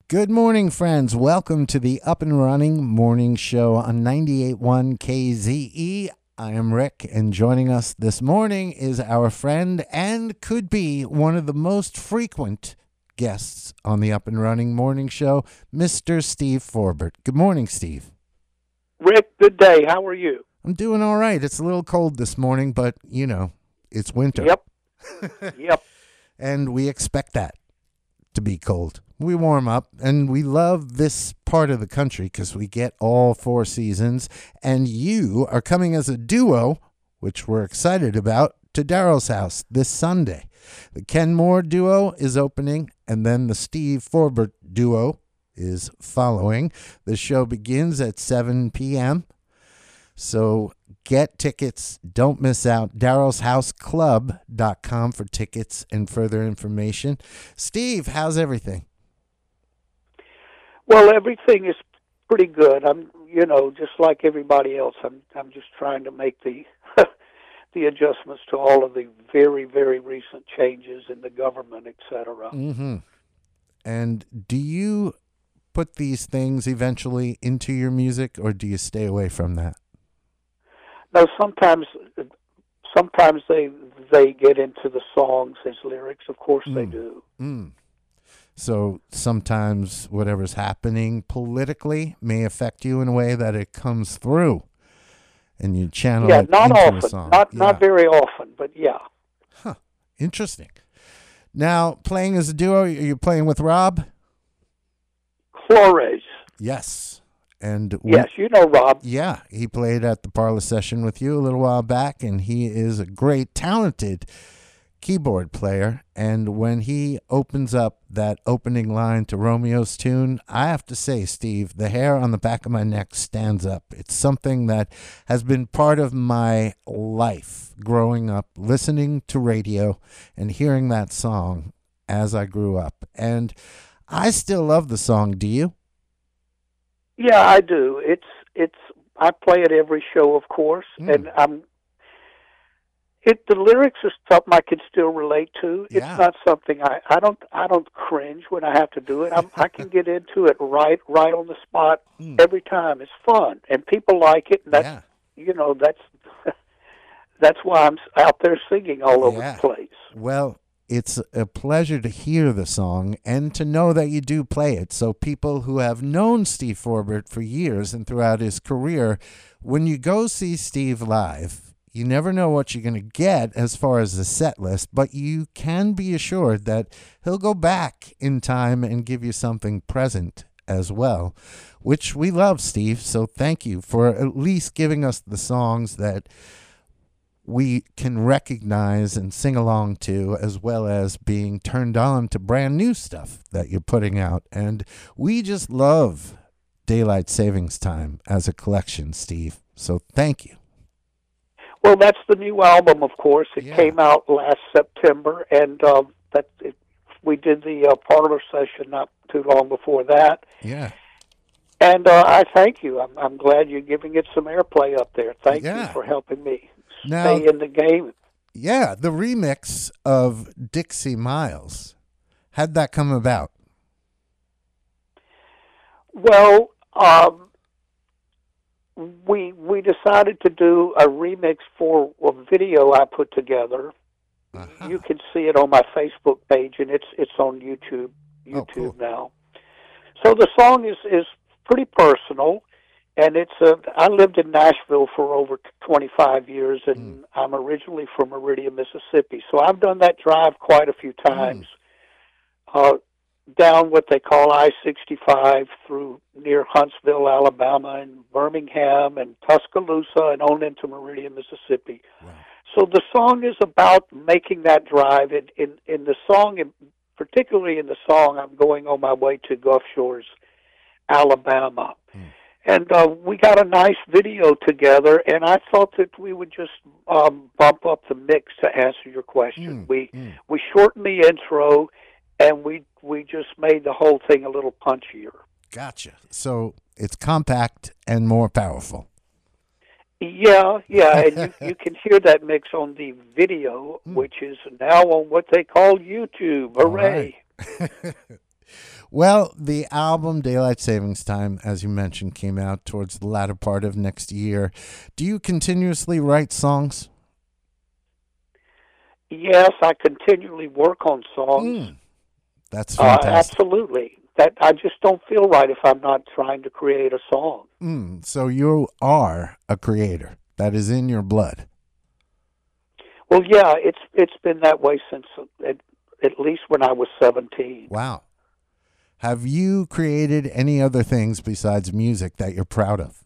Good morning, friends. Welcome to the Up and Running Morning Show on 98.1 KZE. I am Rick, and joining us this morning is our friend and could be one of the most frequent guests on the Up and Running Morning Show, Mr. Steve Forbert. Good morning, Steve. Rick, good day. How are you? I'm doing all right. It's a little cold this morning, but, you know, it's winter. Yep. And we expect that to be cold. We warm up, and we love this part of the country because we get all four seasons. And you are coming as a duo, which we're excited about, to Daryl's house this Sunday. The Ken Moore duo is opening, and then the Steve Forbert duo is following. The show begins at 7 p.m., so get tickets. Don't miss out. DarylsHouseClub.com for tickets and further information. Steve, how's everything? Well, everything is pretty good. I'm, just like everybody else. I'm just trying to make the the adjustments to all of the very, very recent changes in the government, etc. Mm-hmm. And do you put these things eventually into your music, or do you stay away from that? No, sometimes they get into the songs as lyrics. Of course they do. So sometimes whatever's happening politically may affect you in a way that it comes through, and you channel it not into often. a song. Not very often, but yeah. Huh. Interesting. Now, playing as a duo, are you playing with Rob? Flores. Yes. And yes, you know Rob. Yeah, he played at the Parlor Session with you a little while back, and he is a great, talented keyboard player. And when he opens up that opening line to Romeo's tune, I have to say, Steve, the hair on the back of my neck stands up. It's something that has been part of my life growing up, listening to radio and hearing that song as I grew up. And I still love the song. Do you? Yeah, I do. I play it every show, of course, and the lyrics are something I can still relate to. It's not something I don't cringe when I have to do it. I can get into it right on the spot every time. It's fun, and people like it. And that's that's why I'm out there singing all over the place. Well, it's a pleasure to hear the song and to know that you do play it. So people who have known Steve Forbert for years and throughout his career, when you go see Steve live, you never know what you're going to get as far as the set list, but you can be assured that he'll go back in time and give you something present as well, which we love, Steve. So thank you for at least giving us the songs that we can recognize and sing along to, as well as being turned on to brand new stuff that you're putting out. And we just love Daylight Savings Time as a collection, Steve. So thank you. Well, that's the new album, of course. It came out last September, and we did the Parlor Session not too long before that. Yeah. And I thank you. I'm glad you're giving it some airplay up there. Thank you for helping me stay in the game. Yeah, the remix of Dixie Miles. How'd that come about? Well, we decided to do a remix for a video I put together. Uh-huh. You can see it on my Facebook page, and it's on YouTube cool. now. So the song is pretty personal. And I lived in Nashville for over 25 years, and I'm originally from Meridian, Mississippi. So I've done that drive quite a few times, down what they call I-65 through near Huntsville, Alabama, and Birmingham, and Tuscaloosa, and on into Meridian, Mississippi. Wow. So the song is about making that drive. In the song, particularly in the song, I'm going on my way to Gulf Shores, Alabama. And we got a nice video together, and I thought that we would just bump up the mix to answer your question. We shortened the intro, and we just made the whole thing a little punchier. Gotcha. So it's compact and more powerful. Yeah, and you can hear that mix on the video, which is now on what they call YouTube. Hooray! Right. Well, the album Daylight Savings Time, as you mentioned, came out towards the latter part of next year. Do you continuously write songs? Yes, I continually work on songs. That's fantastic. Absolutely. That I just don't feel right if I'm not trying to create a song. So you are a creator. That is in your blood. Well, yeah, it's been that way since at least when I was 17. Wow. Have you created any other things besides music that you're proud of?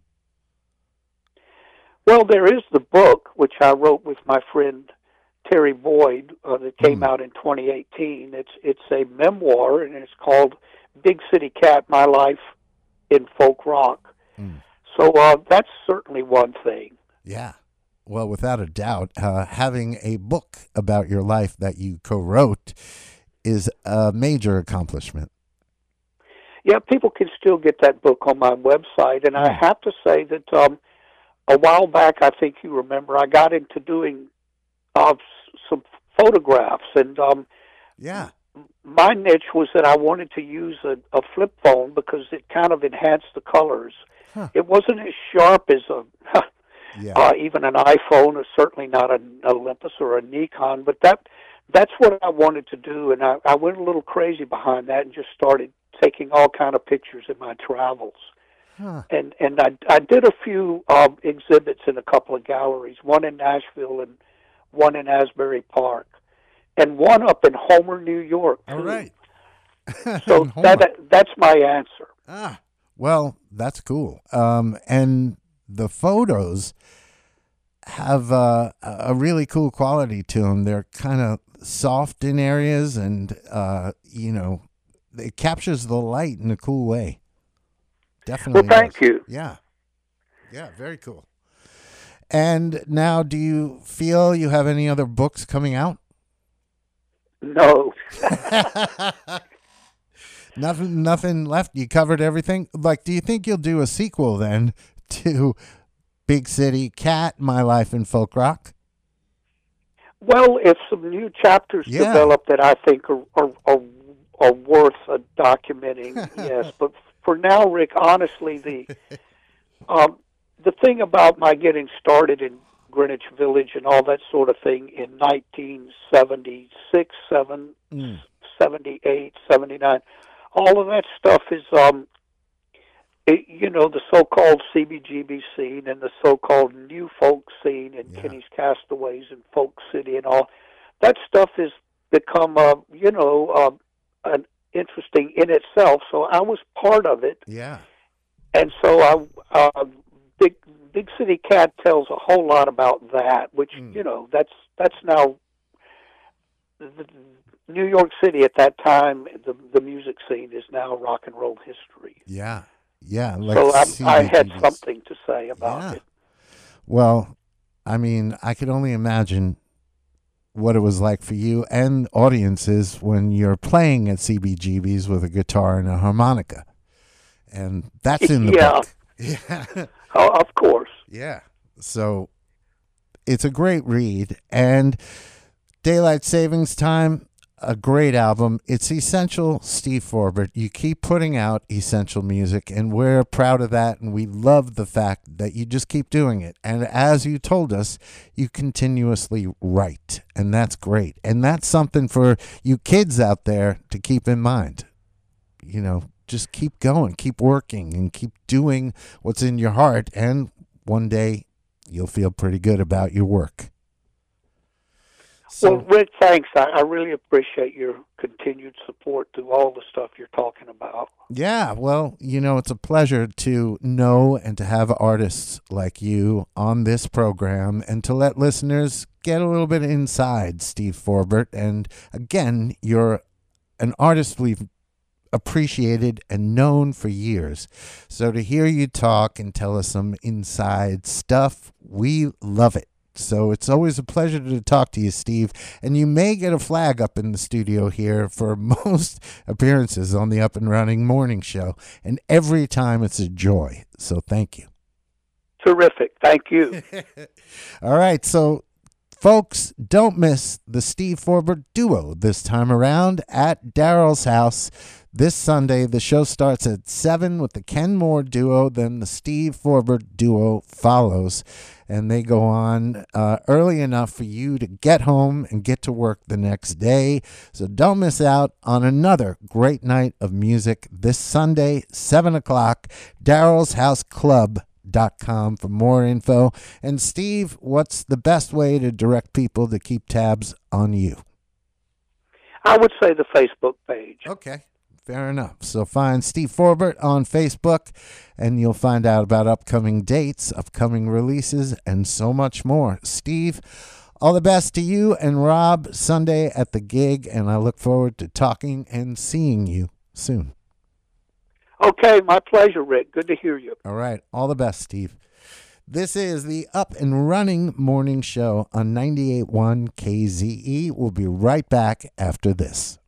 Well, there is the book, which I wrote with my friend Terry Boyd, that came out in 2018. It's a memoir, and it's called Big City Cat, My Life in Folk Rock. So that's certainly one thing. Yeah. Well, without a doubt, having a book about your life that you co-wrote is a major accomplishment. Yeah, people can still get that book on my website, and I have to say that a while back, I think you remember, I got into doing some photographs, and my niche was that I wanted to use a flip phone because it kind of enhanced the colors. It wasn't as sharp as even an iPhone, or certainly not an Olympus or a Nikon, but that's what I wanted to do, and I went a little crazy behind that and just started taking all kind of pictures in my travels. And I did a few exhibits in a couple of galleries, one in Nashville and one in Asbury Park, and one up in Homer, New York, too. All right. So that's my answer. Well, that's cool. And the photos have a really cool quality to them. They're kind of soft in areas, and it captures the light in a cool way. Definitely. Well, thank you. Yeah, very cool. And now, do you feel you have any other books coming out? No. Nothing left. You covered everything. Like, do you think you'll do a sequel then to Big City Cat, My Life in Folk Rock? Well, if some new chapters develop that I think are worth documenting, yes. But for now, Rick, honestly, the thing about my getting started in Greenwich Village and all that sort of thing in 1976, 78, 79, all of that stuff is, the so-called CBGB scene and the so-called new folk scene and Kenny's Castaways and Folk City and all. That stuff has become, an interesting in itself. So I was part of it. Yeah. And so Big City Cat tells a whole lot about that, which, that's now New York City at that time. The music scene is now rock and roll history. Yeah. So I had something to say about it. Well, I mean, I could only imagine what it was like for you and audiences when you're playing at CBGB's with a guitar and a harmonica. And that's in the book. Yeah. Oh, of course. Yeah. So it's a great read. And Daylight Savings Time, a great album. It's essential, Steve Forbert. You keep putting out essential music, and we're proud of that, and we love the fact that you just keep doing it. And as you told us, you continuously write, and that's great. And that's something for you kids out there to keep in mind. Just keep going, keep working, and keep doing what's in your heart, and one day you'll feel pretty good about your work. Well, Rick, thanks. I really appreciate your continued support through all the stuff you're talking about. Yeah, well, it's a pleasure to know and to have artists like you on this program and to let listeners get a little bit inside Steve Forbert. And again, you're an artist we've appreciated and known for years. So to hear you talk and tell us some inside stuff, we love it. So it's always a pleasure to talk to you, Steve. And you may get a flag up in the studio here for most appearances on the Up and Running Morning Show. And every time it's a joy. So thank you. Terrific. Thank you. All right. So, folks, don't miss the Steve Forbert Duo this time around at Daryl's house This Sunday, the show starts at 7 with the Ken Moore duo, then the Steve Forbert duo follows, and they go on early enough for you to get home and get to work the next day. So don't miss out on another great night of music this Sunday, 7 o'clock, darylshouseclub.com for more info. And Steve, what's the best way to direct people to keep tabs on you? I would say the Facebook page. Okay. Fair enough. So find Steve Forbert on Facebook, and you'll find out about upcoming dates, upcoming releases, and so much more. Steve, all the best to you and Rob Sunday at the gig, and I look forward to talking and seeing you soon. Okay, my pleasure, Rick. Good to hear you. All right. All the best, Steve. This is the Up and Running Morning Show on 98.1 KZE. We'll be right back after this.